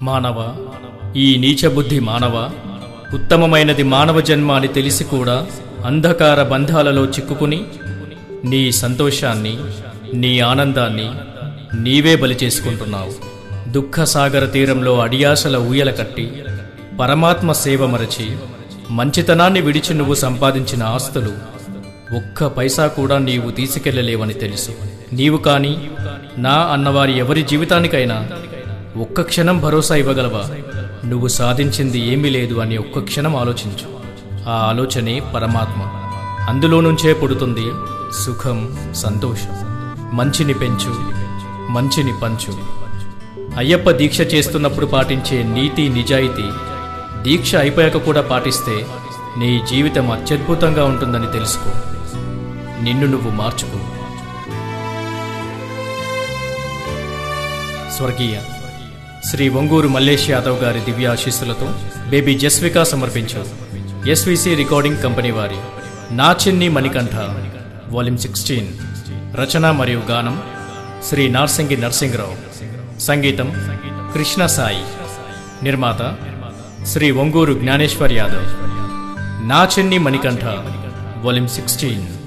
మానవ, ఈ నీచబుద్ధి మానవ, ఉత్తమమైనది మానవ జన్మ అని తెలిసి కూడా అంధకార బంధాలలో చిక్కుకుని నీ సంతోషాన్ని, నీ ఆనందాన్ని నీవే బలి చేసుకుంటున్నావు. దుఃఖసాగర తీరంలో అడియాసల ఊయల కట్టి పరమాత్మ సేవ మరచి మంచితనాన్ని విడిచి నువ్వు సంపాదించిన ఆస్తులు ఒక్క పైసా కూడా నీవు తీసుకెళ్లలేవని తెలుసు. నీవు కాని నా అన్నవారి ఎవరి జీవితానికైనా ఒక్క క్షణం భరోసా ఇవ్వగలవా? నువ్వు సాధించింది ఏమీ లేదు అని ఒక్క క్షణం ఆలోచించు. ఆ ఆలోచనే పరమాత్మ. అందులో నుంచే పుడుతుంది సుఖం, సంతోషం. మంచిని పెంచు, మంచిని పంచు. అయ్యప్ప దీక్ష చేస్తున్నప్పుడు పాటించే నీతి, నిజాయితీ దీక్ష అయిపోయాక కూడా పాటిస్తే నీ జీవితం అత్యద్భుతంగా ఉంటుందని తెలుసుకో. నిన్ను నువ్వు మార్చుకో. స్వర్గీయ శ్రీ ఒంగూరు మల్లేష్ యాదవ్ గారి దివ్య ఆశీస్సులతో బేబీ జస్విక సమర్పించు ఎస్విసి రికార్డింగ్ కంపెనీ వారి నా చిన్ని మణికంఠ వాల్యూమ్ 16. రచన మరియు గానం శ్రీ నార్సింగి నర్సింగరావు. సంగీతం కృష్ణ సాయి. నిర్మాత శ్రీ ఒంగూరు జ్ఞానేశ్వర్ యాదవ్. నా చిన్ని మణికంఠ వాల్యూమ్ 16.